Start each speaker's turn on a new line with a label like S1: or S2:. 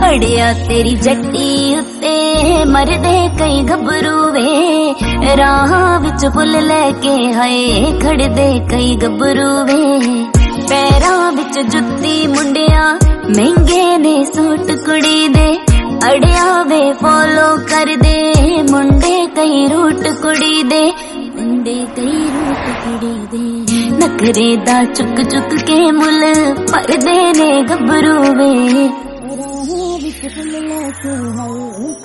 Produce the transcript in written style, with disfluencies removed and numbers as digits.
S1: अड़िया तेरी जट्टी उत्ते मरदे कई गबरू वे, राह विच फुल लेके हाय खड़दे कई गबरू वे। पैरां विच जुत्ती मुंडिया महंगे ने सूट कुड़ी दे, अड़िया वे फॉलो कर दे मुंडे कई रूट कुड़ी दे, मुंडे कई रूट कुड़ी दे। नखरे दा चुक चुक के मुल भरदे ने गबरू वे।